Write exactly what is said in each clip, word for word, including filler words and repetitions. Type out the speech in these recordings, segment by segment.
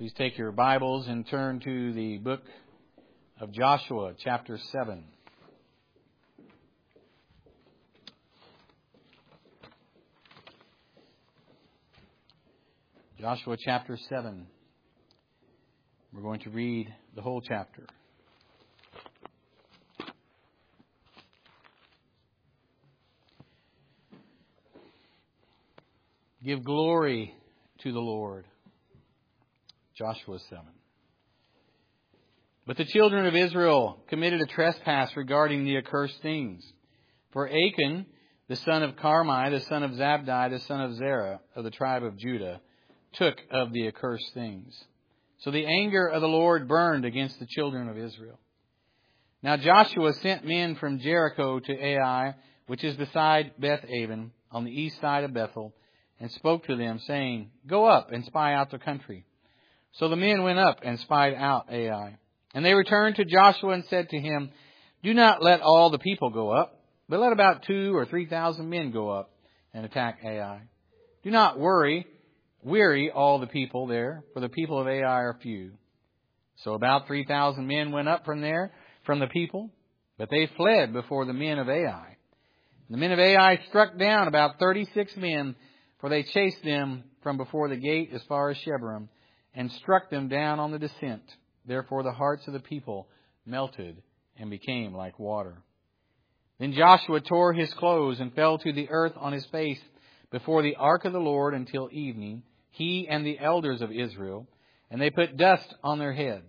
Please take your Bibles and turn to the book of Joshua, chapter seven. Joshua chapter seven. We're going to read the whole chapter. Give glory to the Lord. Joshua seven. But the children of Israel committed a trespass regarding the accursed things. For Achan, the son of Carmi, the son of Zabdi, the son of Zerah, of the tribe of Judah, took of the accursed things. So the anger of the Lord burned against the children of Israel. Now Joshua sent men from Jericho to Ai, which is beside Beth-aven, on the east side of Bethel, and spoke to them, saying, Go up and spy out the country. So the men went up and spied out Ai. And they returned to Joshua and said to him, Do not let all the people go up, but let about two or three thousand men go up and attack Ai. Do not worry, weary all the people there, for the people of Ai are few. So about three thousand men went up from there, from the people, but they fled before the men of Ai. The men of Ai struck down about thirty-six men, for they chased them from before the gate as far as Shebarim, and struck them down on the descent. Therefore the hearts of the people melted and became like water. Then Joshua tore his clothes and fell to the earth on his face before the ark of the Lord until evening, he and the elders of Israel, and they put dust on their heads.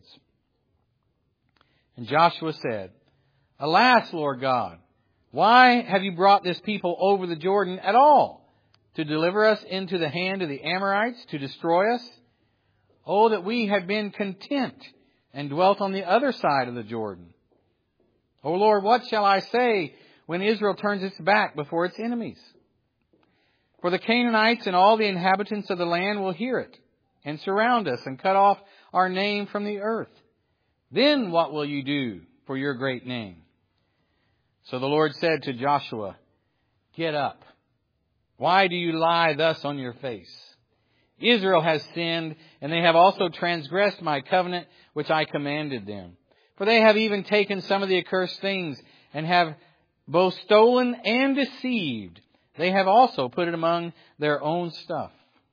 And Joshua said, Alas, Lord God, why have you brought this people over the Jordan at all? To deliver us into the hand of the Amorites, to destroy us? Oh, that we had been content and dwelt on the other side of the Jordan. O Lord, what shall I say when Israel turns its back before its enemies? For the Canaanites and all the inhabitants of the land will hear it, and surround us, and cut off our name from the earth. Then what will you do for your great name? So the Lord said to Joshua, Get up. Why do you lie thus on your face? Israel has sinned, and they have also transgressed my covenant, which I commanded them. For they have even taken some of the accursed things, and have both stolen and deceived. They have also put it among their own stuff.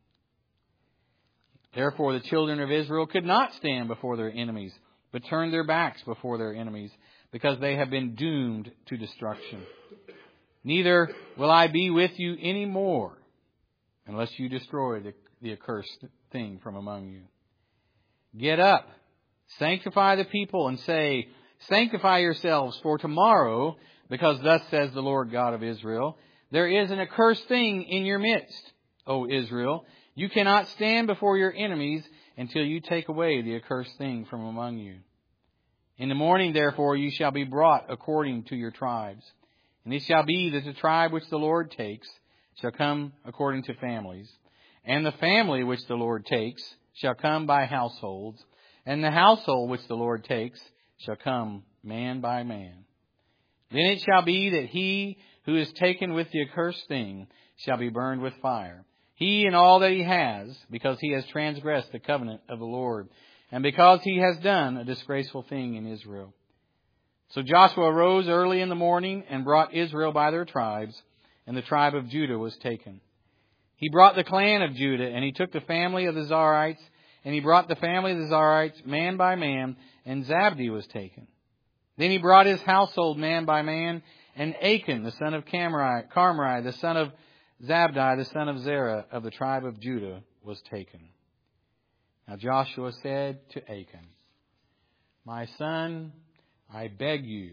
Therefore the children of Israel could not stand before their enemies, but turned their backs before their enemies, because they have been doomed to destruction. Neither will I be with you any more, unless you destroy the, the accursed thing from among you. Get up, sanctify the people, and say, Sanctify yourselves, for tomorrow, because thus says the Lord God of Israel, there is an accursed thing in your midst, O Israel. You cannot stand before your enemies until you take away the accursed thing from among you. In the morning, therefore, you shall be brought according to your tribes. And it shall be that the tribe which the Lord takes shall come according to families. And the family which the Lord takes shall come by households. And the household which the Lord takes shall come man by man. Then it shall be that he who is taken with the accursed thing shall be burned with fire. He and all that he has, because he has transgressed the covenant of the Lord, and because he has done a disgraceful thing in Israel. So Joshua arose early in the morning and brought Israel by their tribes, and the tribe of Judah was taken. He brought the clan of Judah, and he took the family of the Zarites, and he brought the family of the Zarites man by man, and Zabdi was taken. Then he brought his household man by man, and Achan, the son of Carmi, Carmi, the son of Zabdi, the son of Zerah, of the tribe of Judah, was taken. Now Joshua said to Achan, My son, I beg you,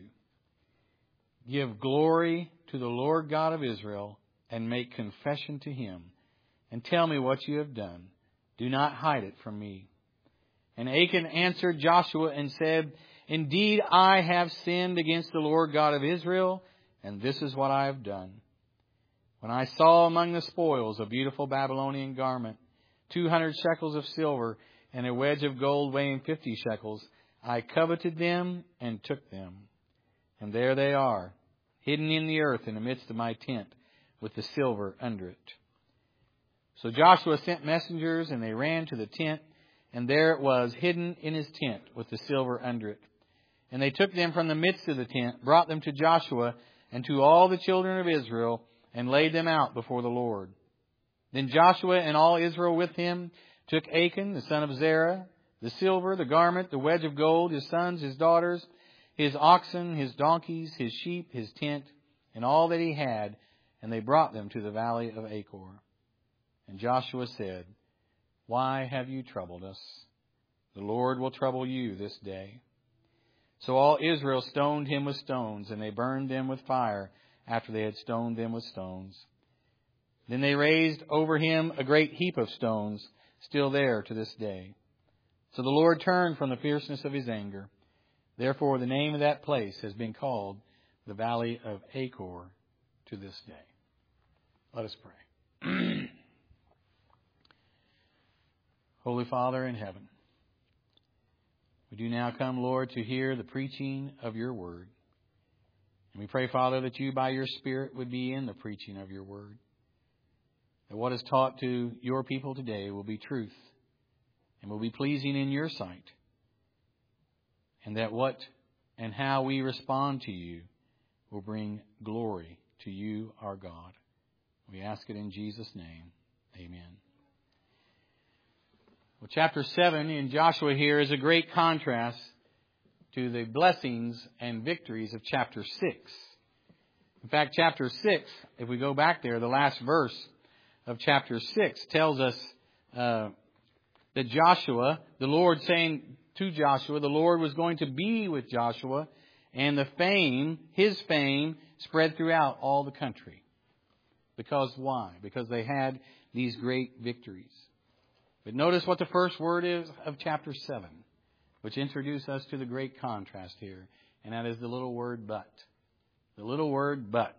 give glory to the Lord God of Israel, and make confession to him, and tell me what you have done. Do not hide it from me. And Achan answered Joshua and said, Indeed, I have sinned against the Lord God of Israel, and this is what I have done. When I saw among the spoils a beautiful Babylonian garment, two hundred shekels of silver, and a wedge of gold weighing fifty shekels, I coveted them and took them. And there they are, hidden in the earth in the midst of my tent, with the silver under it. So Joshua sent messengers, and they ran to the tent, and there it was, hidden in his tent, with the silver under it. And they took them from the midst of the tent, brought them to Joshua and to all the children of Israel, and laid them out before the Lord. Then Joshua and all Israel with him took Achan, the son of Zerah, the silver, the garment, the wedge of gold, his sons, his daughters, his oxen, his donkeys, his sheep, his tent, and all that he had, and they brought them to the valley of Achor. And Joshua said, Why have you troubled us? The Lord will trouble you this day. So all Israel stoned him with stones, and they burned them with fire after they had stoned them with stones. Then they raised over him a great heap of stones, still there to this day. So the Lord turned from the fierceness of his anger. Therefore the name of that place has been called the Valley of Achor to this day. Let us pray. Holy Father in heaven, we do now come, Lord, to hear the preaching of your word. And we pray, Father, that you by your Spirit would be in the preaching of your word. That what is taught to your people today will be truth and will be pleasing in your sight. And that what and how we respond to you will bring glory to you, our God. We ask it in Jesus' name. Amen. Well, chapter seven in Joshua here is a great contrast to the blessings and victories of chapter six. In fact, chapter six, if we go back there, the last verse of chapter six tells us uh, that Joshua, the Lord saying to Joshua, the Lord was going to be with Joshua, and the fame, his fame, spread throughout all the country. Because why? Because they had these great victories. But notice what the first word is of chapter seven, which introduces us to the great contrast here. And that is the little word but. The little word but.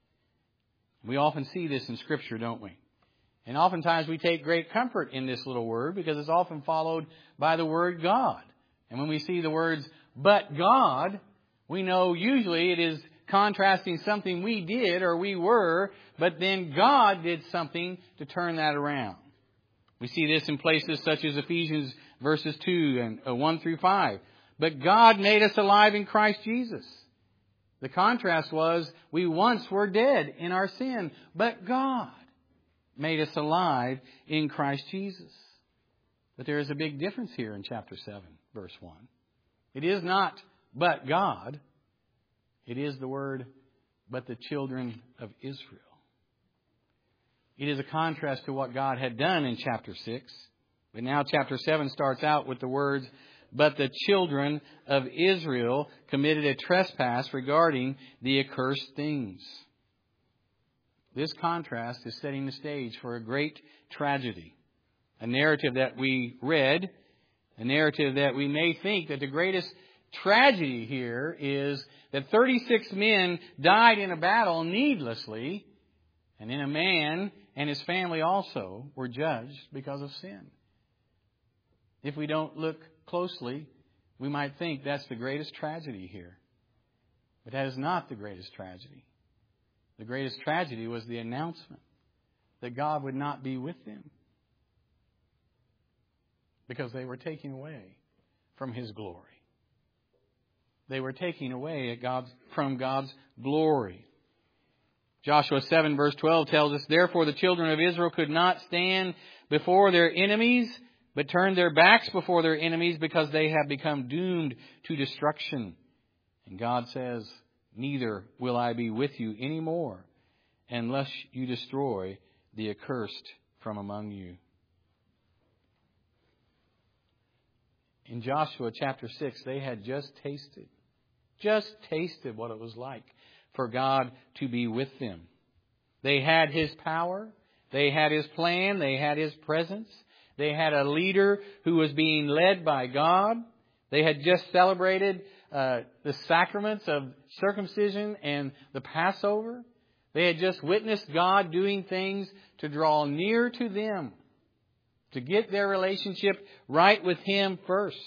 We often see this in Scripture, don't we? And oftentimes we take great comfort in this little word because it's often followed by the word God. And when we see the words but God, we know usually it is contrasting something we did or we were, but then God did something to turn that around. We see this in places such as Ephesians verses two and uh, one through five. But God made us alive in Christ Jesus. The contrast was we once were dead in our sin, but God made us alive in Christ Jesus. But there is a big difference here in chapter seven, verse one. It is not but God. It is the word but the children of Israel. It is a contrast to what God had done in chapter six. But now chapter seven starts out with the words, but the children of Israel committed a trespass regarding the accursed things. This contrast is setting the stage for a great tragedy. A narrative that we read, a narrative that we may think that the greatest tragedy here is that thirty-six men died in a battle needlessly, and then a man and his family also were judged because of sin. If we don't look closely, we might think that's the greatest tragedy here. But that is not the greatest tragedy. The greatest tragedy was the announcement that God would not be with them because they were taken away from His glory. They were taken away at God's, from God's glory. Joshua seven verse twelve tells us, Therefore the children of Israel could not stand before their enemies, but turned their backs before their enemies because they have become doomed to destruction. And God says, Neither will I be with you anymore unless you destroy the accursed from among you. In Joshua chapter six, they had just tasted, just tasted what it was like for God to be with them. They had His power. They had His plan. They had His presence. They had a leader who was being led by God. They had just celebrated uh, the sacraments of circumcision and the Passover. They had just witnessed God doing things to draw near to them, to get their relationship right with Him first.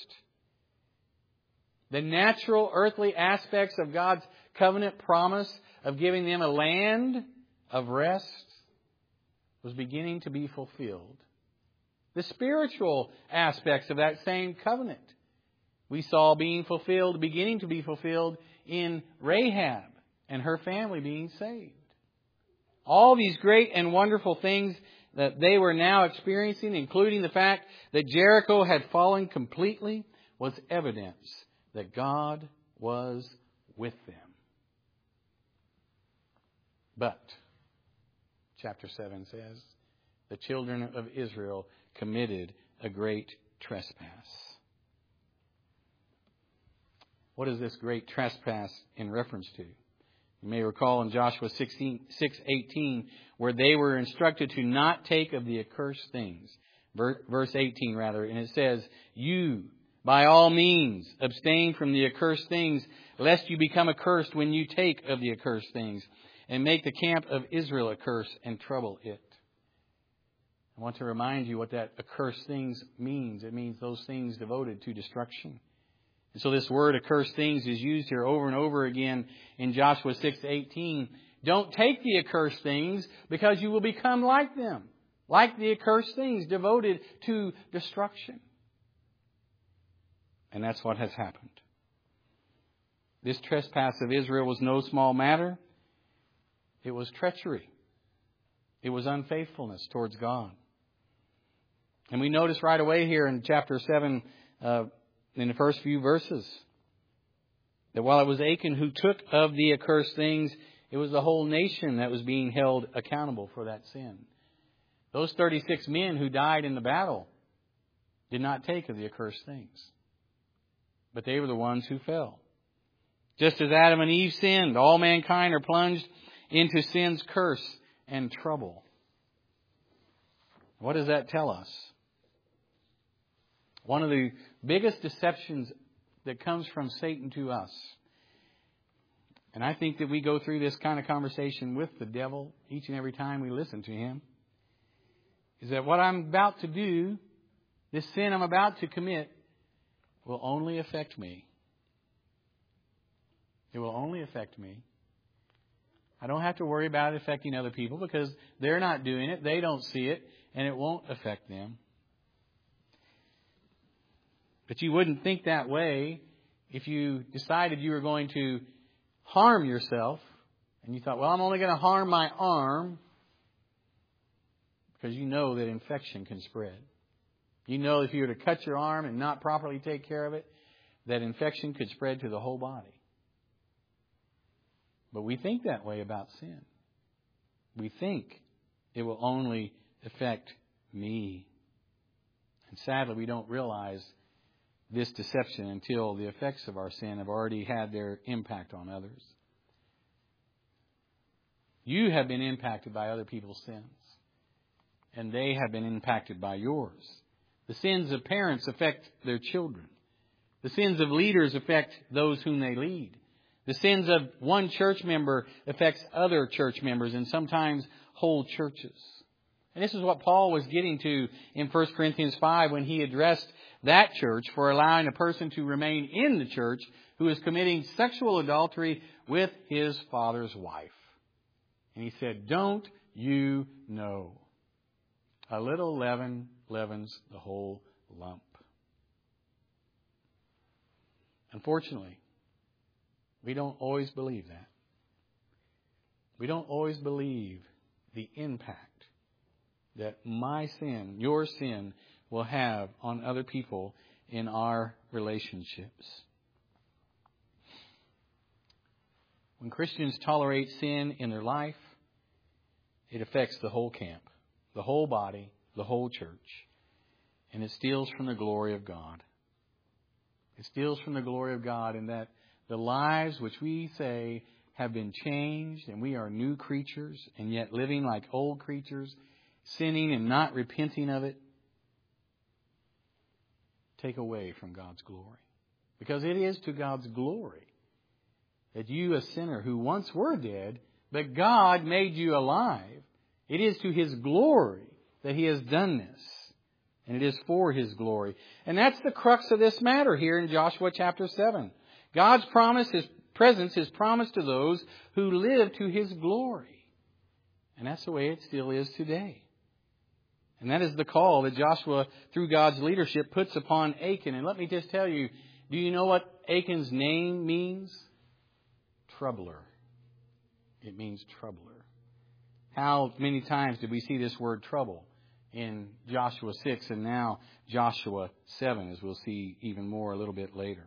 The natural earthly aspects of God's covenant promise of giving them a land of rest was beginning to be fulfilled. the spiritual aspects of that same covenant. We saw being fulfilled, beginning to be fulfilled in Rahab and her family being saved. All these great and wonderful things that they were now experiencing, including the fact that Jericho had fallen completely, was evidence that God was with them. But, chapter seven says, the children of Israel committed a great trespass. What is this great trespass in reference to? You may recall in Joshua six eighteen, where they were instructed to not take of the accursed things. Verse eighteen, rather, and it says, "You, by all means, abstain from the accursed things, lest you become accursed when you take of the accursed things, and make the camp of Israel a curse and trouble it." I want to remind you what that accursed things means. It means those things devoted to destruction. And so this word accursed things is used here over and over again in Joshua six eighteen. Don't take the accursed things, because you will become like them. Like the accursed things devoted to destruction. And that's what has happened. This trespass of Israel was no small matter. It was treachery. It was unfaithfulness towards God. And we notice right away here in chapter seven, uh, in the first few verses, that while it was Achan who took of the accursed things, it was the whole nation that was being held accountable for that sin. Those thirty-six men who died in the battle did not take of the accursed things, but they were the ones who fell. Just as Adam and Eve sinned, all mankind are plunged into sin's curse and trouble. What does that tell us? One of the biggest deceptions that comes from Satan to us, and I think that we go through this kind of conversation with the devil each and every time we listen to him, is that what I'm about to do, this sin I'm about to commit, will only affect me. It will only affect me. I don't have to worry about it affecting other people, because they're not doing it, they don't see it, and it won't affect them. But you wouldn't think that way if you decided you were going to harm yourself, and you thought, well, I'm only going to harm my arm, because you know that infection can spread. You know if you were to cut your arm and not properly take care of it, that infection could spread to the whole body. But we think that way about sin. We think it will only affect me. And sadly, we don't realize this deception until the effects of our sin have already had their impact on others. You have been impacted by other people's sins, and they have been impacted by yours. The sins of parents affect their children. The sins of leaders affect those whom they lead. The sins of one church member affects other church members, and sometimes whole churches. And this is what Paul was getting to in First Corinthians five when he addressed that church for allowing a person to remain in the church who is committing sexual adultery with his father's wife. And he said, "Don't you know? A little leaven leavens the whole lump." Unfortunately, we don't always believe that. We don't always believe the impact that my sin, your sin, will have on other people in our relationships. When Christians tolerate sin in their life, it affects the whole camp, the whole body, the whole church. And it steals from the glory of God. It steals from the glory of God in that the lives which we say have been changed and we are new creatures, and yet living like old creatures, sinning and not repenting of it, take away from God's glory. Because it is to God's glory that you, a sinner who once were dead, but God made you alive. It is to His glory that He has done this. And it is for His glory. And that's the crux of this matter here in Joshua chapter seven. God's promise, His presence, His promise to those who live to His glory. And that's the way it still is today. And that is the call that Joshua, through God's leadership, puts upon Achan. And let me just tell you, do you know what Achan's name means? Troubler. It means troubler. How many times did we see this word trouble in Joshua six and now Joshua seven, as we'll see even more a little bit later?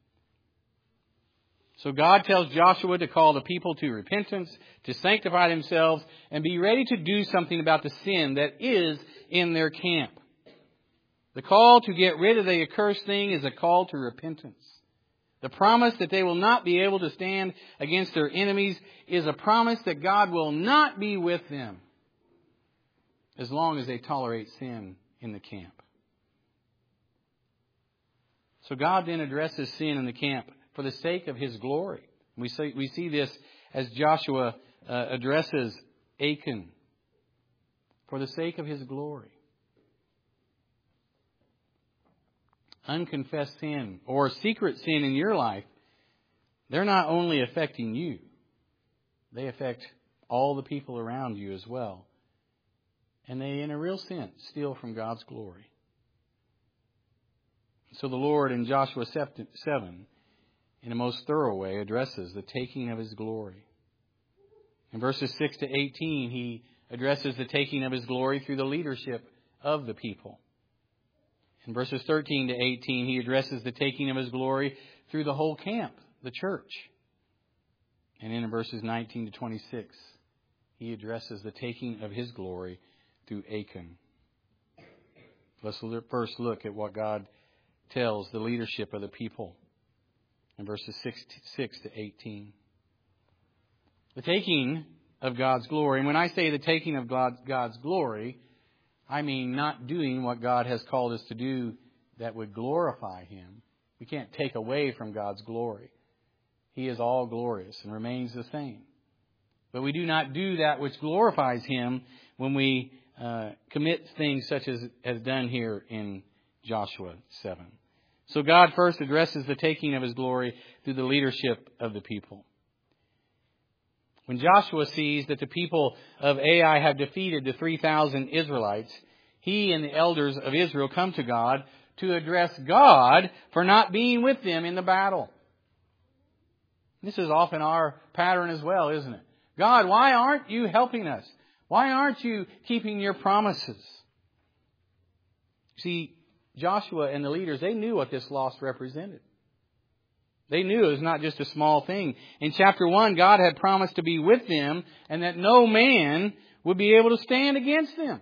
So God tells Joshua to call the people to repentance, to sanctify themselves, and be ready to do something about the sin that is in their camp. The call to get rid of the accursed thing is a call to repentance. The promise that they will not be able to stand against their enemies is a promise that God will not be with them as long as they tolerate sin in the camp. So God then addresses sin in the camp for the sake of His glory. We see, we see this as Joshua uh, addresses Achan for the sake of his glory. Unconfessed sin or secret sin in your life, they're not only affecting you, they affect all the people around you as well. And they, in a real sense, steal from God's glory. So the Lord in Joshua seven, in a most thorough way, addresses the taking of His glory. In verses six to eighteen, He addresses the taking of His glory through the leadership of the people. In verses thirteen to eighteen, He addresses the taking of His glory through the whole camp, the church. And in verses nineteen to twenty-six, He addresses the taking of His glory through Achan. Let's first look at what God tells the leadership of the people in verses six to eighteen. The taking of God's glory. And when I say the taking of God's glory, I mean not doing what God has called us to do that would glorify Him. We can't take away from God's glory. He is all glorious and remains the same. But we do not do that which glorifies Him when we uh, commit things such as as done here in Joshua seven. So God first addresses the taking of His glory through the leadership of the people. When Joshua sees that the people of Ai have defeated the three thousand Israelites, he and the elders of Israel come to God to address God for not being with them in the battle. This is often our pattern as well, isn't it? God, why aren't you helping us? Why aren't you keeping your promises? See, Joshua and the leaders, they knew what this loss represented. They knew it was not just a small thing. In chapter one, God had promised to be with them and that no man would be able to stand against them.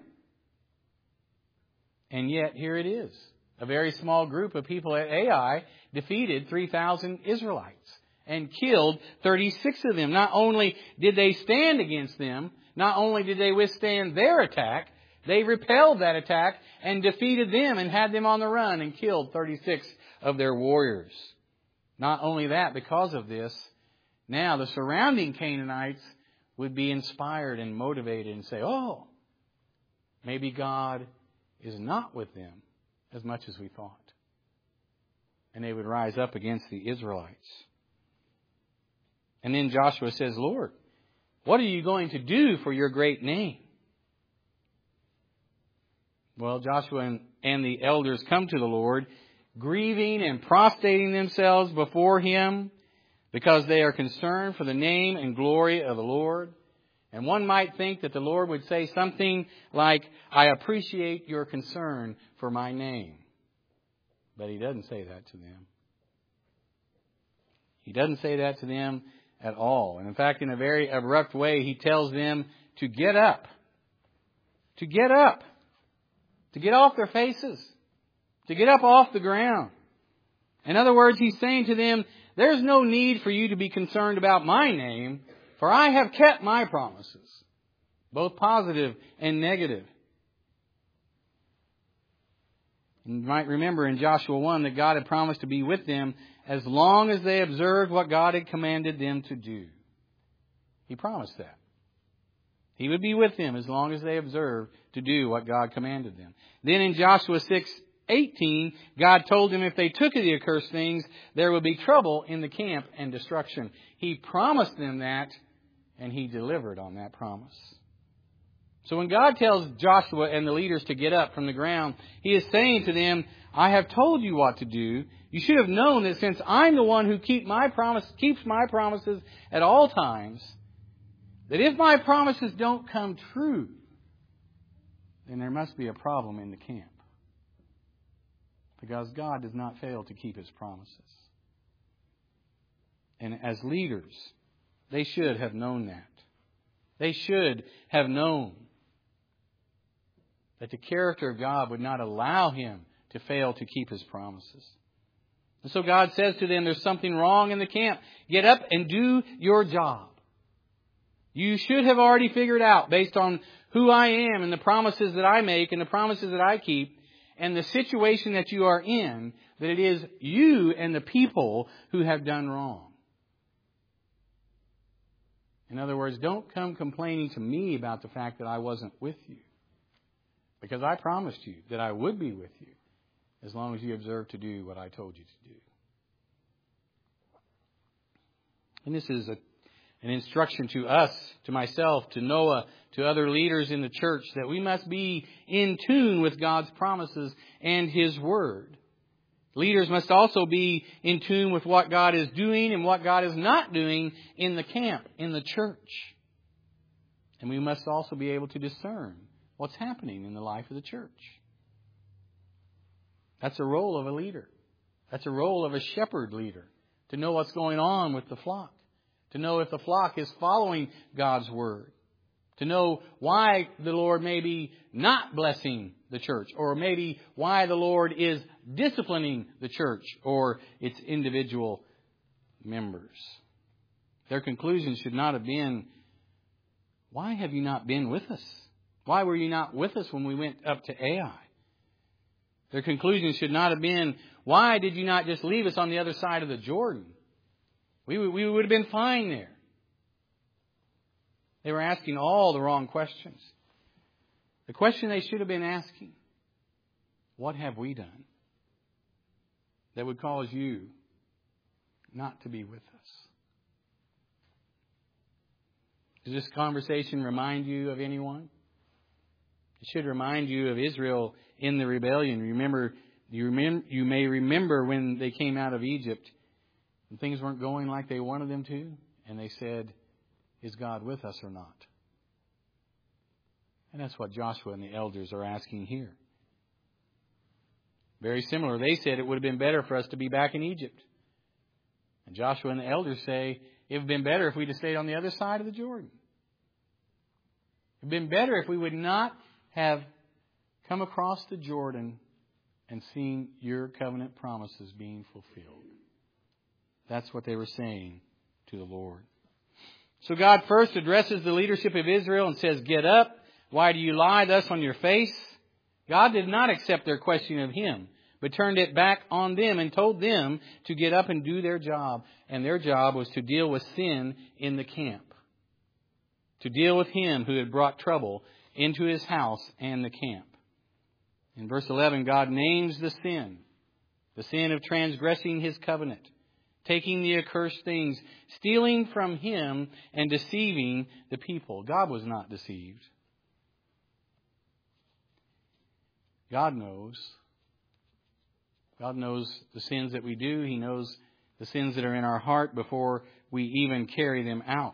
And yet, here it is. A very small group of people at Ai defeated three thousand Israelites and killed thirty-six of them. Not only did they stand against them, not only did they withstand their attack, they repelled that attack and defeated them and had them on the run and killed thirty-six of their warriors. Not only that, because of this, now the surrounding Canaanites would be inspired and motivated and say, oh, maybe God is not with them as much as we thought. And they would rise up against the Israelites. And then Joshua says, Lord, what are you going to do for your great name? Well, Joshua and the elders come to the Lord, grieving and prostrating themselves before Him because they are concerned for the name and glory of the Lord. And one might think that the Lord would say something like, I appreciate your concern for my name. But He doesn't say that to them. He doesn't say that to them at all. And in fact, in a very abrupt way, He tells them to get up. To get up. To get off their faces. To get up off the ground. In other words, He's saying to them, there's no need for you to be concerned about my name, for I have kept my promises, both positive and negative. You might remember in Joshua one that God had promised to be with them as long as they observed what God had commanded them to do. He promised that. He would be with them as long as they observed to do what God commanded them. Then in Joshua six eighteen, God told them if they took of the accursed things, there would be trouble in the camp and destruction. He promised them that, and He delivered on that promise. So when God tells Joshua and the leaders to get up from the ground, He is saying to them, I have told you what to do. You should have known that since I'm the one who keep my promise, keeps my promises at all times, that if my promises don't come true, then there must be a problem in the camp. Because God does not fail to keep His promises. And as leaders, they should have known that. They should have known that the character of God would not allow Him to fail to keep His promises. And so God says to them, there's something wrong in the camp. Get up and do your job. You should have already figured out, based on who I am and the promises that I make and the promises that I keep, and the situation that you are in, that it is you and the people who have done wrong. In other words, don't come complaining to me about the fact that I wasn't with you. Because I promised you that I would be with you as long as you observe to do what I told you to do. And this is a, an instruction to us, to myself, to Noah, to other leaders in the church, that we must be in tune with God's promises and His Word. Leaders must also be in tune with what God is doing and what God is not doing in the camp, in the church. And we must also be able to discern what's happening in the life of the church. That's a role of a leader. That's a role of a shepherd leader, to know what's going on with the flock, to know if the flock is following God's Word, to know why the Lord may be not blessing the church, or maybe why the Lord is disciplining the church or its individual members. Their conclusion should not have been, why have you not been with us? Why were you not with us when we went up to Ai? Their conclusion should not have been, why did you not just leave us on the other side of the Jordan? We, we would have been fine there. They were asking all the wrong questions. The question they should have been asking, what have we done that would cause you not to be with us? Does this conversation remind you of anyone? It should remind you of Israel in the rebellion. Remember, you, remember, you may remember when they came out of Egypt and things weren't going like they wanted them to, and they said, is God with us or not? And that's what Joshua and the elders are asking here. Very similar. They said it would have been better for us to be back in Egypt. And Joshua and the elders say it would have been better if we'd have stayed on the other side of the Jordan. It would have been better if we would not have come across the Jordan and seen your covenant promises being fulfilled. That's what they were saying to the Lord. So God first addresses the leadership of Israel and says, get up. Why do you lie thus on your face? God did not accept their question of Him, but turned it back on them and told them to get up and do their job. And their job was to deal with sin in the camp. To deal with him who had brought trouble into his house and the camp. In verse eleven, God names the sin. The sin of transgressing His covenant. Taking the accursed things, stealing from Him and deceiving the people. God was not deceived. God knows. God knows the sins that we do. He knows the sins that are in our heart before we even carry them out.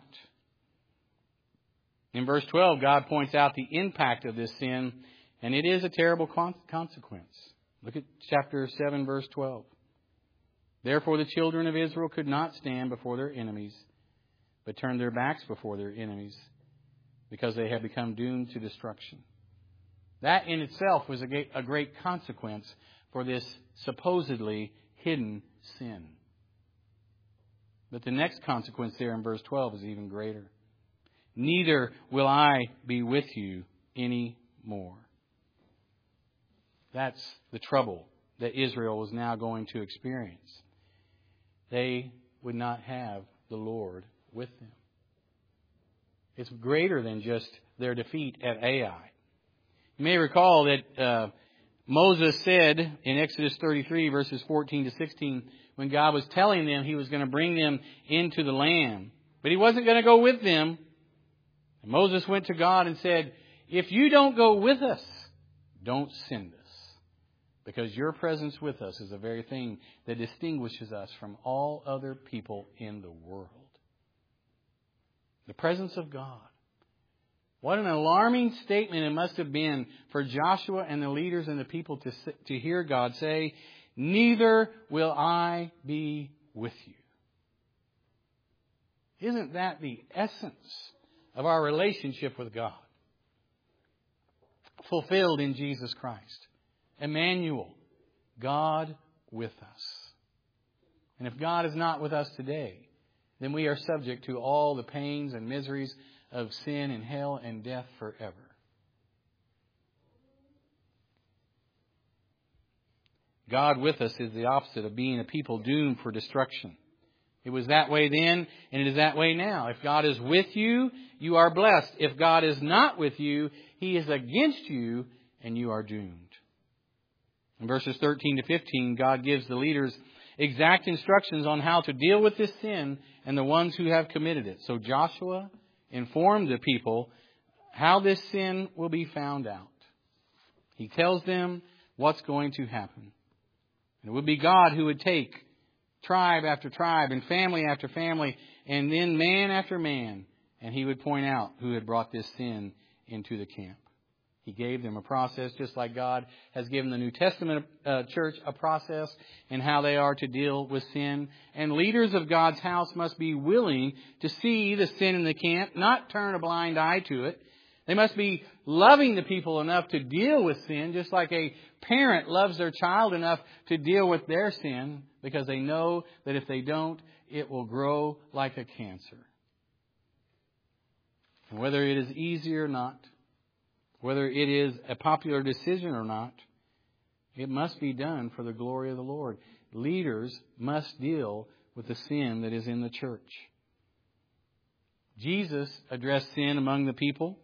In verse twelve, God points out the impact of this sin, and it is a terrible consequence. Look at chapter seven, verse twelve. Therefore the children of Israel could not stand before their enemies, but turned their backs before their enemies, because they had become doomed to destruction. That in itself was a great consequence for this supposedly hidden sin. But the next consequence there in verse twelve is even greater. Neither will I be with you any more. That's the trouble that Israel was now going to experience. They would not have the Lord with them. It's greater than just their defeat at Ai. You may recall that uh, Moses said in Exodus thirty-three, verses fourteen to sixteen, when God was telling them He was going to bring them into the land, but He wasn't going to go with them. And Moses went to God and said, if you don't go with us, don't send us. Because your presence with us is the very thing that distinguishes us from all other people in the world. The presence of God. What an alarming statement it must have been for Joshua and the leaders and the people to, to hear God say, neither will I be with you. Isn't that the essence of our relationship with God? Fulfilled in Jesus Christ. Emmanuel, God with us. And if God is not with us today, then we are subject to all the pains and miseries of sin and hell and death forever. God with us is the opposite of being a people doomed for destruction. It was that way then, and it is that way now. If God is with you, you are blessed. If God is not with you, He is against you, and you are doomed. In verses thirteen to fifteen, God gives the leaders exact instructions on how to deal with this sin and the ones who have committed it. So Joshua informed the people how this sin will be found out. He tells them what's going to happen. And it would be God who would take tribe after tribe and family after family and then man after man, and He would point out who had brought this sin into the camp. He gave them a process just like God has given the New Testament uh, church a process in how they are to deal with sin. And leaders of God's house must be willing to see the sin in the camp, not turn a blind eye to it. They must be loving the people enough to deal with sin, just like a parent loves their child enough to deal with their sin, because they know that if they don't, it will grow like a cancer. And whether it is easy or not, whether it is a popular decision or not, it must be done for the glory of the Lord. Leaders must deal with the sin that is in the church. Jesus addressed sin among the people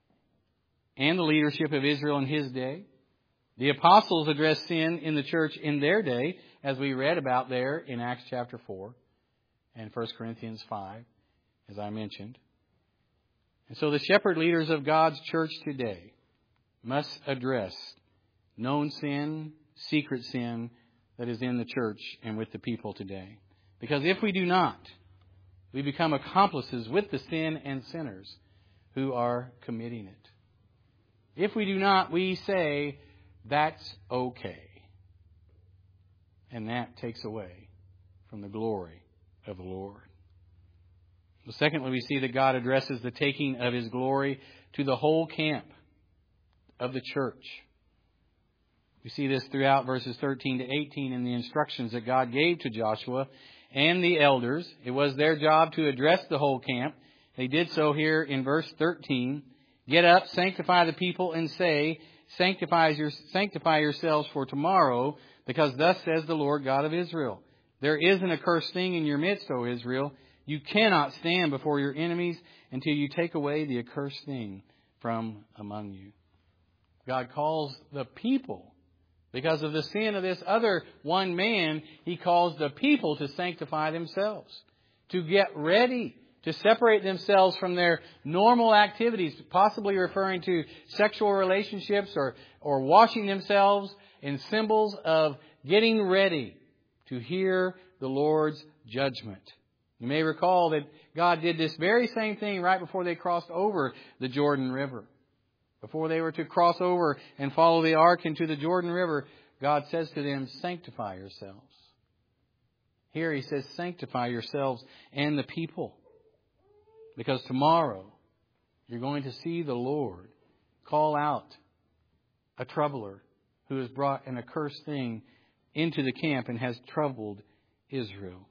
and the leadership of Israel in His day. The apostles addressed sin in the church in their day, as we read about there in Acts chapter four and First Corinthians five, as I mentioned. And so the shepherd leaders of God's church today must address known sin, secret sin that is in the church and with the people today. Because if we do not, we become accomplices with the sin and sinners who are committing it. If we do not, we say, that's okay. And that takes away from the glory of the Lord. Well, secondly, we see that God addresses the taking of His glory to the whole camp of the church. We see this throughout verses thirteen to eighteen in the instructions that God gave to Joshua and the elders. It was their job to address the whole camp. They did so here in verse thirteen. Get up, sanctify the people, and say, sanctify, your, sanctify yourselves for tomorrow, because thus says the Lord God of Israel. There is an accursed thing in your midst, O Israel. You cannot stand before your enemies until you take away the accursed thing from among you. God calls the people, because of the sin of this other one man, He calls the people to sanctify themselves, to get ready, to separate themselves from their normal activities, possibly referring to sexual relationships or, or washing themselves in symbols of getting ready to hear the Lord's judgment. You may recall that God did this very same thing right before they crossed over the Jordan River. Before they were to cross over and follow the ark into the Jordan River, God says to them, sanctify yourselves. Here He says, sanctify yourselves and the people. Because tomorrow you're going to see the Lord call out a troubler who has brought an accursed thing into the camp and has troubled Israel.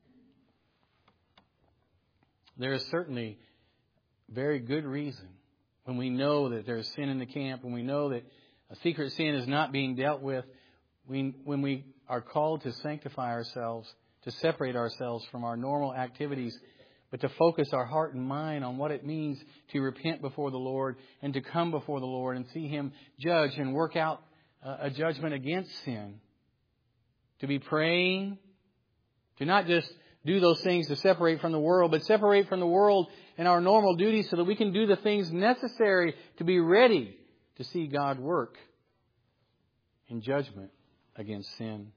There is certainly very good reason when we know that there is sin in the camp, when we know that a secret sin is not being dealt with, we, when we are called to sanctify ourselves, to separate ourselves from our normal activities, but to focus our heart and mind on what it means to repent before the Lord and to come before the Lord and see Him judge and work out a judgment against sin. To be praying, to not just do those things to separate from the world, but separate from the world in our normal duties so that we can do the things necessary to be ready to see God work in judgment against sin.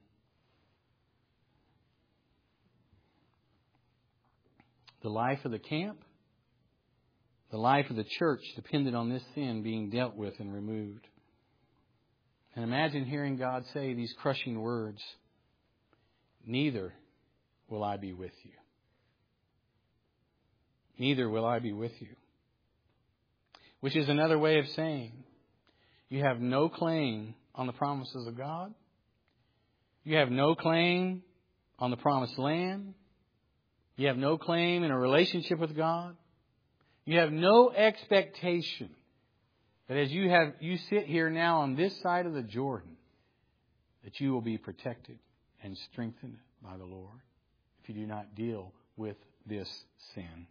The life of the camp, the life of the church depended on this sin being dealt with and removed. And imagine hearing God say these crushing words, "Neither will I be with you. Neither will I be with you." Which is another way of saying, you have no claim on the promises of God. You have no claim on the promised land. You have no claim in a relationship with God. You have no expectation that as you have you sit here now on this side of the Jordan, that you will be protected and strengthened by the Lord if you do not deal with this sin.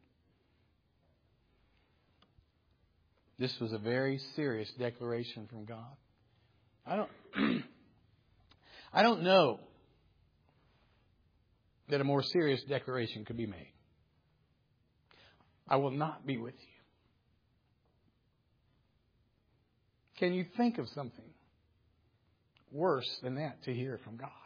This was a very serious declaration from God. I don't I don't know that a more serious declaration could be made. I will not be with you. Can you think of something worse than that to hear from God?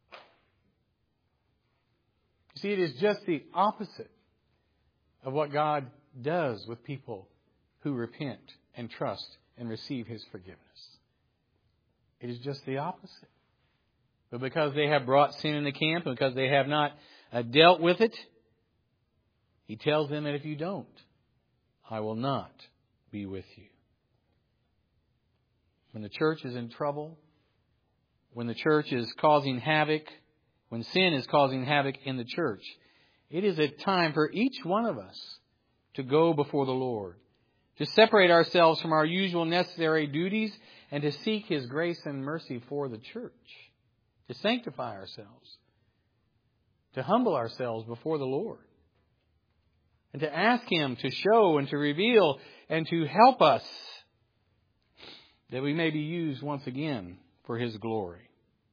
You see, it is just the opposite of what God does with people who repent and trust and receive His forgiveness. It is just the opposite. But because they have brought sin in the camp, and because they have not uh, dealt with it, He tells them that if you don't, I will not be with you. When the church is in trouble, when the church is causing havoc, when sin is causing havoc in the church, it is a time for each one of us to go before the Lord, to separate ourselves from our usual necessary duties, and to seek His grace and mercy for the church, to sanctify ourselves, to humble ourselves before the Lord, and to ask Him to show and to reveal and to help us that we may be used once again for His glory.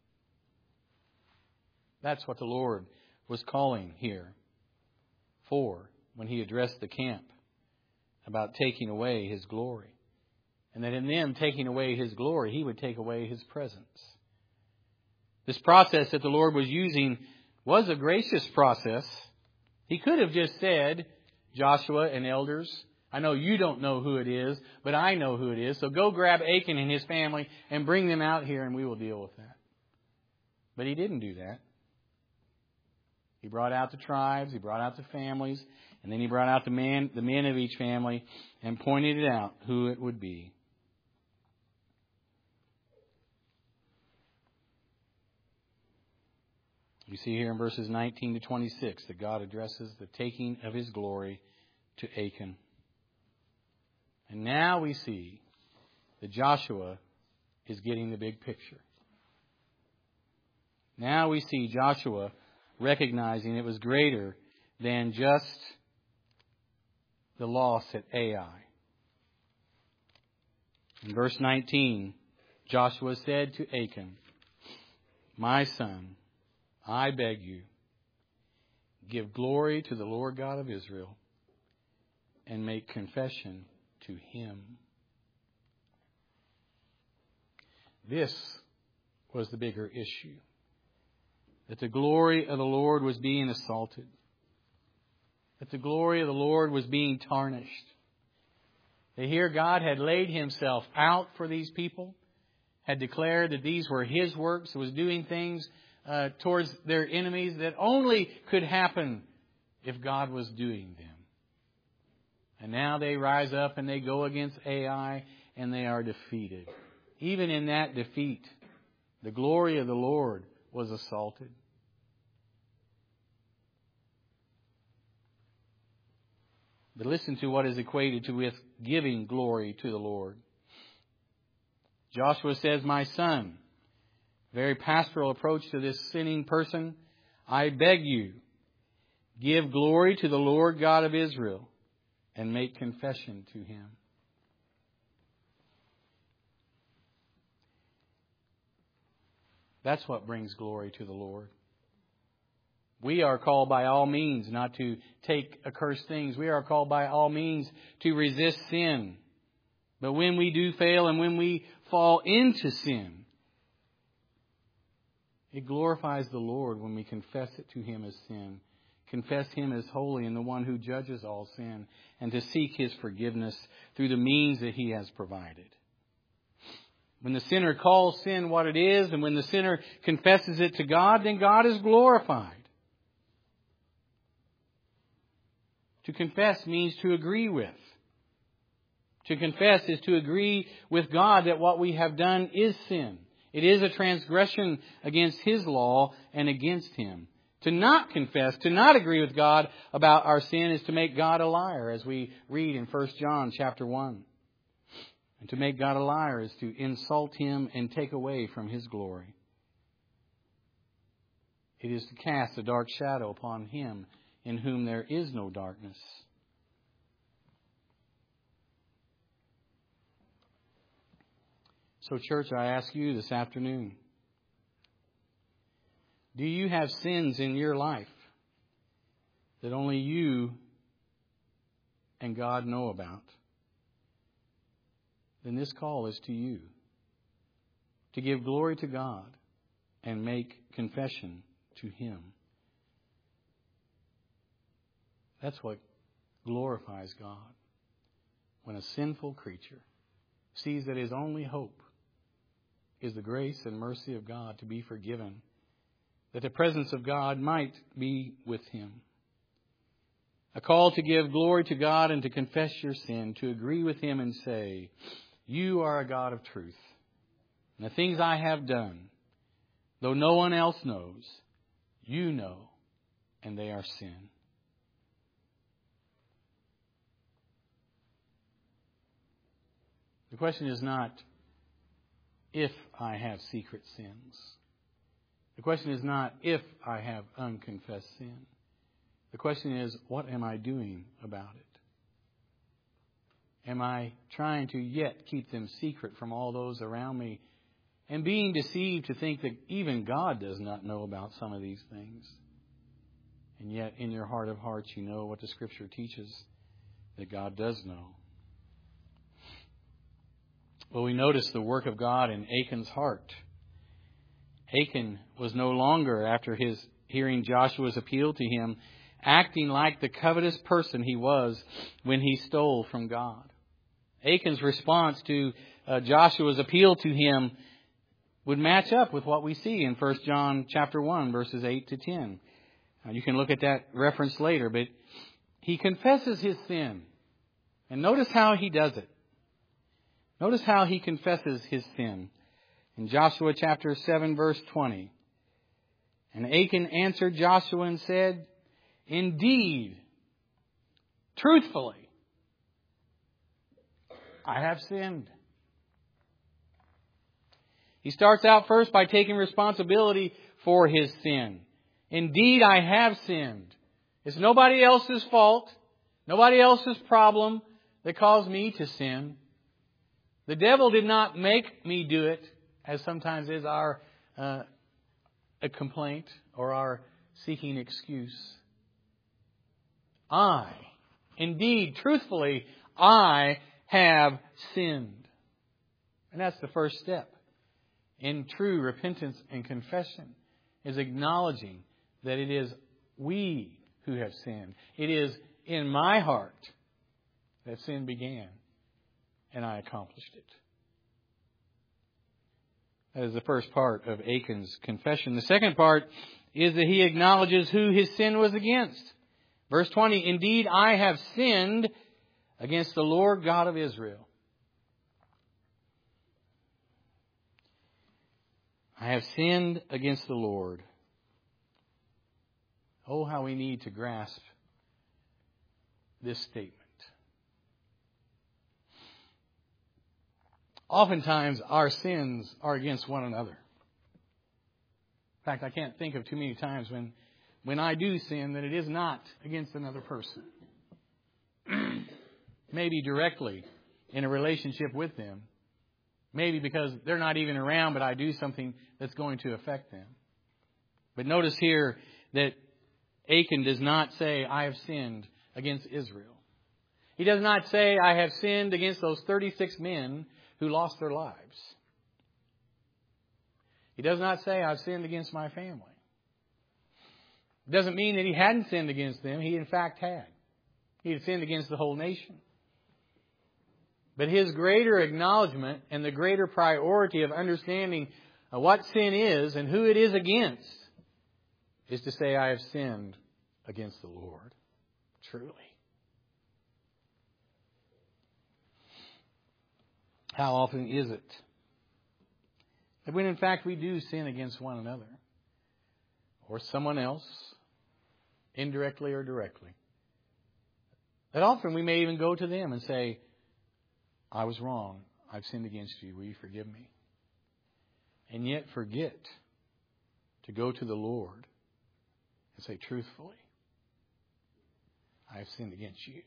That's what the Lord was calling here for when He addressed the camp about taking away His glory. And that in them taking away His glory, He would take away His presence. This process that the Lord was using was a gracious process. He could have just said, Joshua and elders, I know you don't know who it is, but I know who it is. So go grab Achan and his family and bring them out here and we will deal with that. But He didn't do that. He brought out the tribes, He brought out the families, and then He brought out the man, the men of each family and pointed it out who it would be. You see here in verses nineteen to twenty-six that God addresses the taking of His glory to Achan. And now we see that Joshua is getting the big picture. Now we see Joshua recognizing it was greater than just the loss at Ai. In verse nineteen, Joshua said to Achan, "My son, I beg you, give glory to the Lord God of Israel and make confession to Him." This was the bigger issue. That the glory of the Lord was being assaulted. That the glory of the Lord was being tarnished. That here God had laid Himself out for these people. Had declared that these were His works. Was doing things uh, towards their enemies that only could happen if God was doing them. And now they rise up and they go against Ai and they are defeated. Even in that defeat, the glory of the Lord was assaulted. But listen to what is equated to with giving glory to the Lord. Joshua says, "My son," very pastoral approach to this sinning person, "I beg you, give glory to the Lord God of Israel and make confession to Him." That's what brings glory to the Lord. We are called by all means not to take accursed things. We are called by all means to resist sin. But when we do fail and when we fall into sin, it glorifies the Lord when we confess it to Him as sin. Confess Him as holy and the one who judges all sin, and to seek His forgiveness through the means that He has provided. When the sinner calls sin what it is, and when the sinner confesses it to God, then God is glorified. To confess means to agree with. To confess is to agree with God that what we have done is sin. It is a transgression against His law and against Him. To not confess, to not agree with God about our sin is to make God a liar, as we read in First John chapter one. And to make God a liar is to insult Him and take away from His glory. It is to cast a dark shadow upon Him in whom there is no darkness. So, church, I ask you this afternoon, do you have sins in your life that only you and God know about? Then this call is to you, to give glory to God and make confession to Him. That's what glorifies God. When a sinful creature sees that his only hope is the grace and mercy of God to be forgiven, that the presence of God might be with him. A call to give glory to God and to confess your sin, to agree with Him and say, you are a God of truth. And the things I have done, though no one else knows, you know, and they are sin. The question is not if I have secret sins. The question is not if I have unconfessed sin. The question is, what am I doing about it? Am I trying to yet keep them secret from all those around me and being deceived to think that even God does not know about some of these things? And yet in your heart of hearts you know what the Scripture teaches, that God does know. Well, we notice the work of God in Achan's heart. Achan was no longer, after his hearing Joshua's appeal to him, acting like the covetous person he was when he stole from God. Achan's response to uh, Joshua's appeal to him would match up with what we see in First John chapter one, verses eight to ten. Uh, you can look at that reference later, but he confesses his sin. And notice how he does it. Notice how he confesses his sin. In Joshua chapter seven, verse twenty. And Achan answered Joshua and said, indeed, truthfully, I have sinned. He starts out first by taking responsibility for his sin. Indeed, I have sinned. It's nobody else's fault, nobody else's problem that caused me to sin. The devil did not make me do it, as sometimes is our uh, a complaint or our seeking excuse. I, indeed, truthfully, I have sinned. And that's the first step in true repentance and confession, is acknowledging that it is we who have sinned. It is in my heart that sin began, and I accomplished it. That is the first part of Achan's confession. The second part is that he acknowledges who his sin was against. Verse twenty, indeed, I have sinned against the Lord God of Israel. I have sinned against the Lord. Oh, how we need to grasp this statement. Oftentimes, our sins are against one another. In fact, I can't think of too many times when, when I do sin that it is not against another person. Maybe directly in a relationship with them. Maybe because they're not even around, but I do something that's going to affect them. But notice here that Achan does not say, I have sinned against Israel. He does not say, I have sinned against those thirty-six men who lost their lives. He does not say, I've sinned against my family. It doesn't mean that he hadn't sinned against them. He in fact had. He had sinned against the whole nation. But his greater acknowledgement and the greater priority of understanding what sin is and who it is against is to say, I have sinned against the Lord. Truly. How often is it that when in fact we do sin against one another or someone else, indirectly or directly, that often we may even go to them and say, I was wrong. I've sinned against you. Will you forgive me? And yet forget to go to the Lord and say, truthfully, I have sinned against you.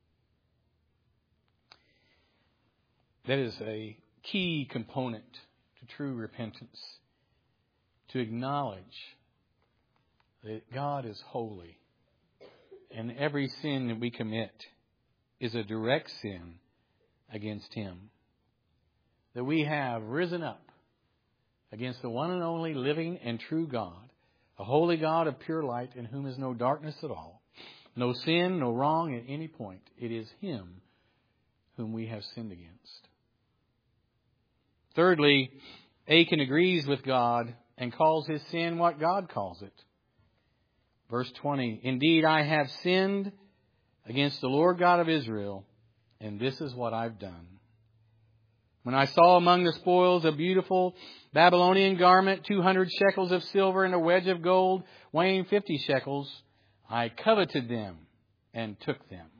That is a key component to true repentance. To acknowledge that God is holy and every sin that we commit is a direct sin against Him. That we have risen up against the one and only living and true God, a holy God of pure light in whom is no darkness at all, no sin, no wrong at any point. It is Him whom we have sinned against. Thirdly, Achan agrees with God and calls his sin what God calls it. Verse twenty, Indeed, I have sinned against the Lord God of Israel, and this is what I've done. When I saw among the spoils a beautiful Babylonian garment, two hundred shekels of silver and a wedge of gold, weighing fifty shekels, I coveted them and took them.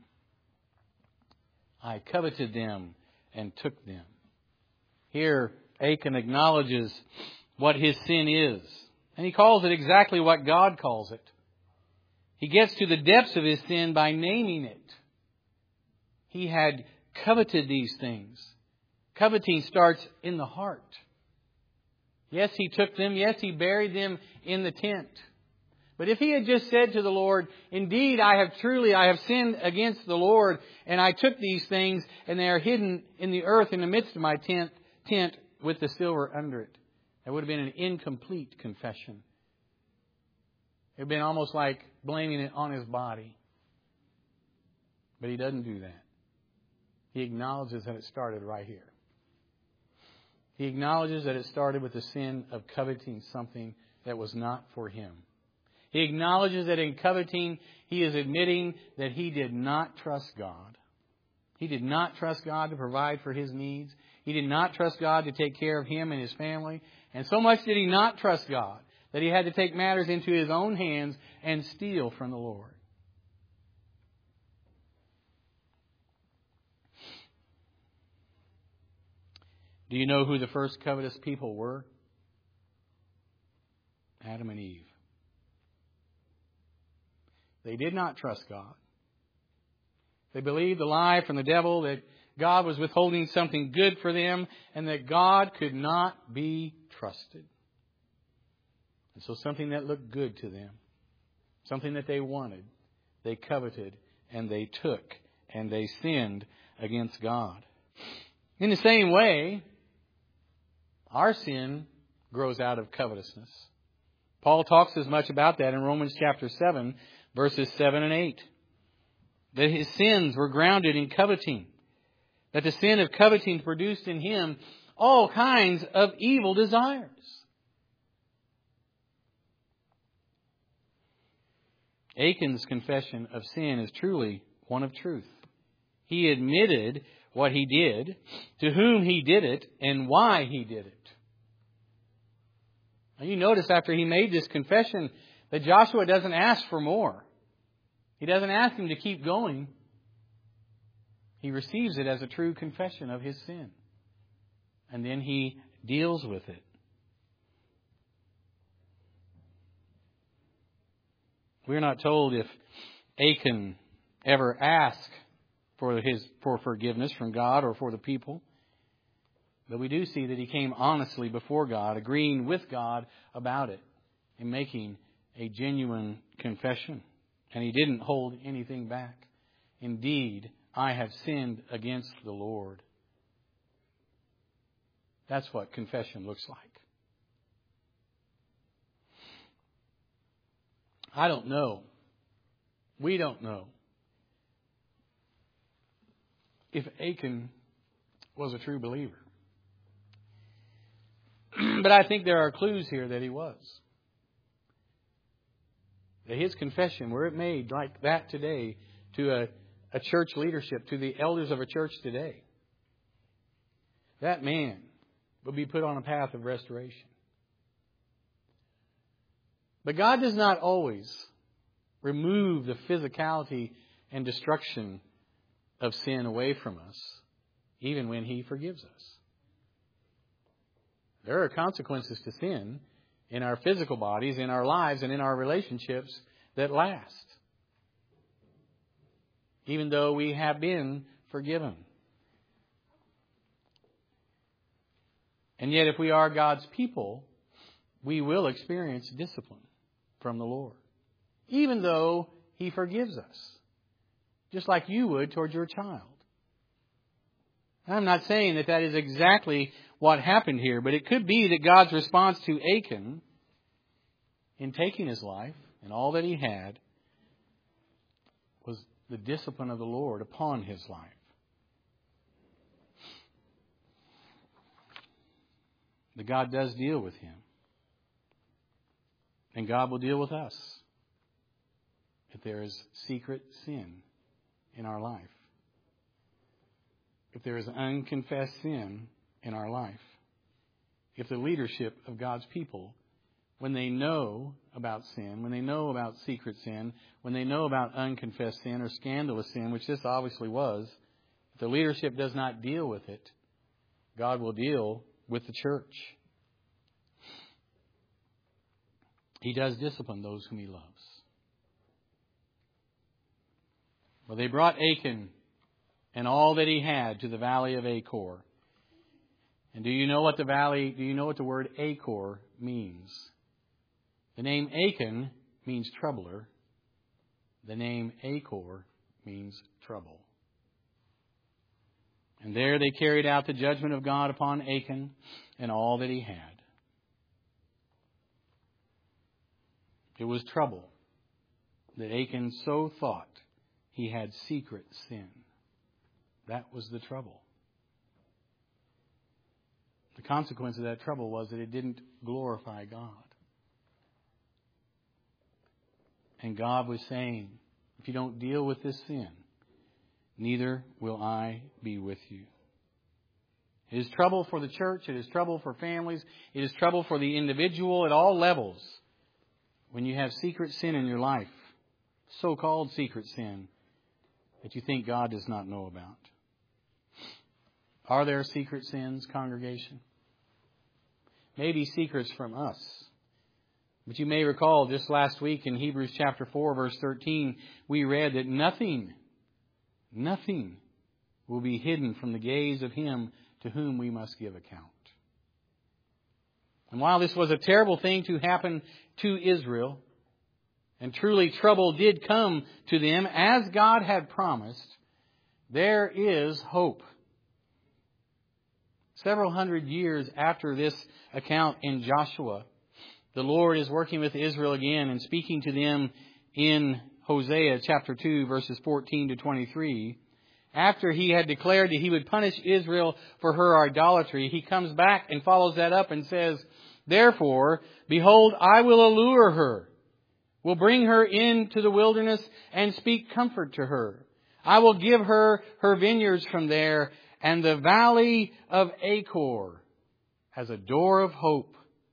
I coveted them and took them. Here, Achan acknowledges what his sin is. And he calls it exactly what God calls it. He gets to the depths of his sin by naming it. He had coveted these things. Coveting starts in the heart. Yes, he took them. Yes, he buried them in the tent. But if he had just said to the Lord, Indeed, I have truly, I have sinned against the Lord, and I took these things, and they are hidden in the earth in the midst of my tent, tent with the silver under it. That would have been an incomplete confession. It would have been almost like blaming it on his body. But he doesn't do that. He acknowledges that it started right here. He acknowledges that it started with the sin of coveting something that was not for him. He acknowledges that in coveting, he is admitting that he did not trust God. He did not trust God to provide for his needs. He did not trust God to take care of him and his family. And so much did he not trust God that he had to take matters into his own hands and steal from the Lord. Do you know who the first covetous people were? Adam and Eve. They did not trust God. They believed the lie from the devil that God was withholding something good for them and that God could not be trusted. And so something that looked good to them, something that they wanted, they coveted and they took and they sinned against God. In the same way, our sin grows out of covetousness. Paul talks as much about that in Romans chapter seven, verses seven and eight. That his sins were grounded in coveting. That the sin of coveting produced in him all kinds of evil desires. Achan's confession of sin is truly one of truth. He admitted what he did, to whom he did it, and why he did it. Now you notice after he made this confession that Joshua doesn't ask for more. He doesn't ask him to keep going. He receives it as a true confession of his sin. And then he deals with it. We're not told if Achan ever asked for his for forgiveness from God or for the people. But we do see that he came honestly before God, agreeing with God about it and making a genuine confession. And he didn't hold anything back. Indeed, I have sinned against the Lord. That's what confession looks like. I don't know. We don't know if Achan was a true believer. But I think there are clues here that he was. That his confession, were it made like that today to a, a church leadership, to the elders of a church today, that man will be put on a path of restoration. But God does not always remove the physicality and destruction of sin away from us, even when He forgives us. There are consequences to sin in our physical bodies, in our lives, and in our relationships that last, even though we have been forgiven. And yet, if we are God's people, we will experience discipline from the Lord, even though He forgives us, just like you would towards your child. I'm not saying that that is exactly what happened here, but it could be that God's response to Achan in taking his life and all that he had was the discipline of the Lord upon his life. That God does deal with him. And God will deal with us if there is secret sin in our life. If there is unconfessed sin in our life. If the leadership of God's people, when they know about sin, when they know about secret sin, when they know about unconfessed sin or scandalous sin, which this obviously was, if the leadership does not deal with it, God will deal with the church. He does discipline those whom He loves. Well, they brought Achan and all that he had to the valley of Achor. And do you know what the valley, do you know what the word Achor means? The name Achan means troubler. The name Achor means trouble. And there they carried out the judgment of God upon Achan and all that he had. It was trouble that Achan so thought he had secret sin. That was the trouble. The consequence of that trouble was that it didn't glorify God. And God was saying, if you don't deal with this sin, neither will I be with you. It is trouble for the church. It is trouble for families. It is trouble for the individual at all levels. When you have secret sin in your life, so-called secret sin, that you think God does not know about. Are there secret sins, congregation? Maybe secrets from us. But you may recall just last week in Hebrews chapter four, verse thirteen, we read that nothing, nothing will be hidden from the gaze of Him to whom we must give account. And while this was a terrible thing to happen to Israel, and truly trouble did come to them, as God had promised, there is hope. Several hundred years after this account in Joshua, the Lord is working with Israel again and speaking to them in Hosea chapter two, verses fourteen to twenty-three. After He had declared that He would punish Israel for her idolatry, He comes back and follows that up and says, therefore, behold, I will allure her, will bring her into the wilderness and speak comfort to her. I will give her her vineyards from there, and the valley of Achor as a door of hope.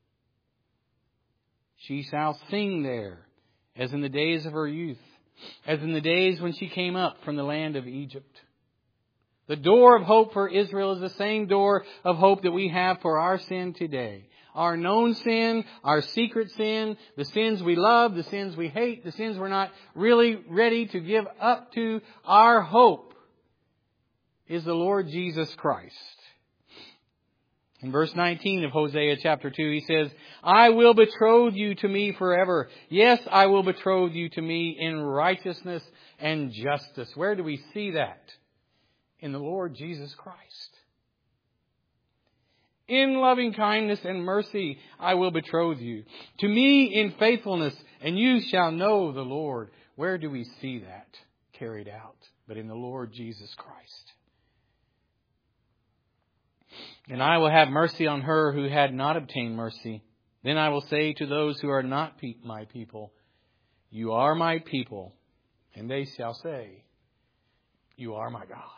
She shall sing there, as in the days of her youth, as in the days when she came up from the land of Egypt. The door of hope for Israel is the same door of hope that we have for our sin today. Our known sin, our secret sin, the sins we love, the sins we hate, the sins we're not really ready to give up to. Our hope is the Lord Jesus Christ. In verse nineteen of Hosea chapter two, he says, I will betroth you to me forever. Yes, I will betroth you to me in righteousness and justice. Where do we see that? In the Lord Jesus Christ. In loving kindness and mercy, I will betroth you. To me in faithfulness, and you shall know the Lord. Where do we see that carried out? But in the Lord Jesus Christ. And I will have mercy on her who had not obtained mercy. Then I will say to those who are not pe- my people, you are my people. And they shall say, you are my God.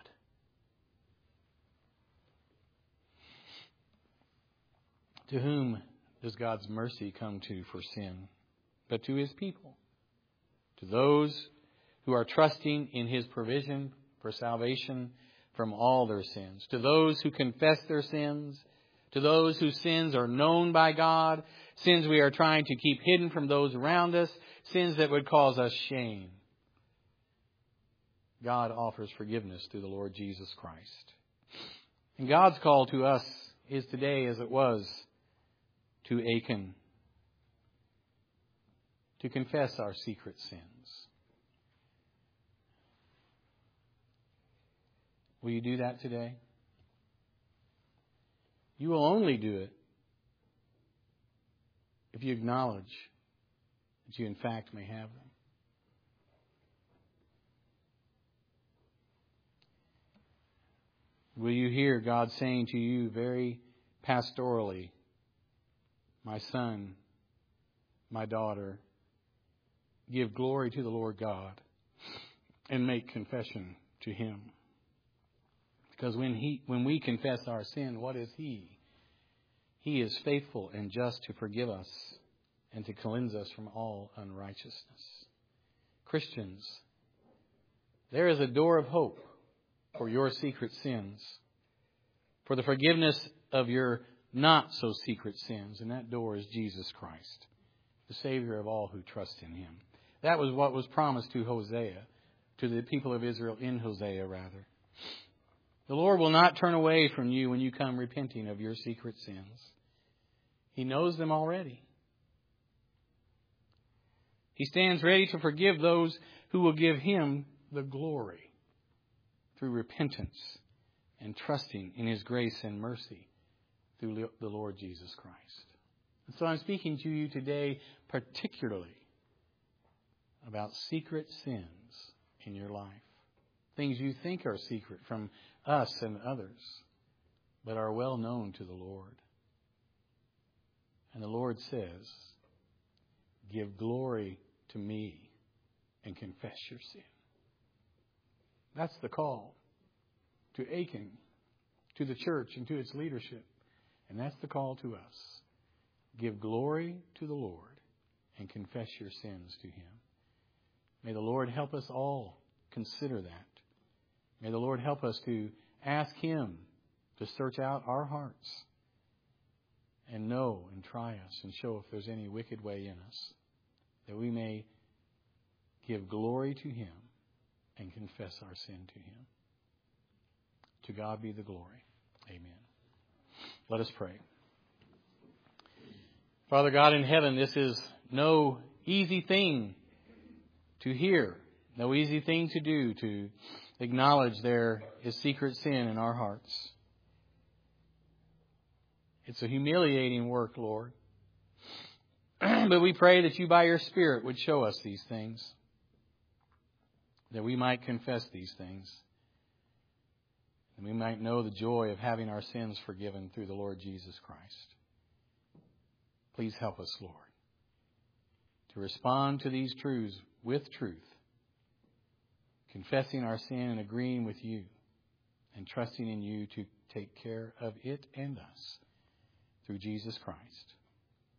To whom does God's mercy come to for sin? But to His people. To those who are trusting in His provision for salvation from all their sins. To those who confess their sins. To those whose sins are known by God. Sins we are trying to keep hidden from those around us. Sins that would cause us shame. God offers forgiveness through the Lord Jesus Christ. And God's call to us is today, as it was to Achan, to confess our secret sins. Will you do that today? You will only do it if you acknowledge that you in fact may have them. Will you hear God saying to you very pastorally, my son, my daughter, give glory to the Lord God and make confession to Him. Because when he, when we confess our sin, what is He? He is faithful and just to forgive us and to cleanse us from all unrighteousness. Christians, there is a door of hope for your secret sins, for the forgiveness of your not so secret sins, and that door is Jesus Christ, the Savior of all who trust in Him. That was what was promised to Hosea, to the people of Israel in Hosea rather. The Lord will not turn away from you when you come repenting of your secret sins. He knows them already. He stands ready to forgive those who will give Him the glory through repentance and trusting in His grace and mercy through the Lord Jesus Christ. And so I'm speaking to you today particularly about secret sins in your life. Things you think are secret from us and others, but are well known to the Lord. And the Lord says, give glory to me and confess your sin. That's the call to Achan, to the church and to its leadership. And that's the call to us. Give glory to the Lord and confess your sins to Him. May the Lord help us all consider that. May the Lord help us to ask Him to search out our hearts and know and try us and show if there's any wicked way in us, that we may give glory to Him and confess our sin to Him. To God be the glory. Amen. Let us pray. Father God in heaven, this is no easy thing to hear, no easy thing to do, to acknowledge there is secret sin in our hearts. It's a humiliating work, Lord. But we pray that you by your Spirit would show us these things, that we might confess these things, and we might know the joy of having our sins forgiven through the Lord Jesus Christ. Please help us, Lord, to respond to these truths with truth, confessing our sin and agreeing with you, and trusting in you to take care of it and us through Jesus Christ.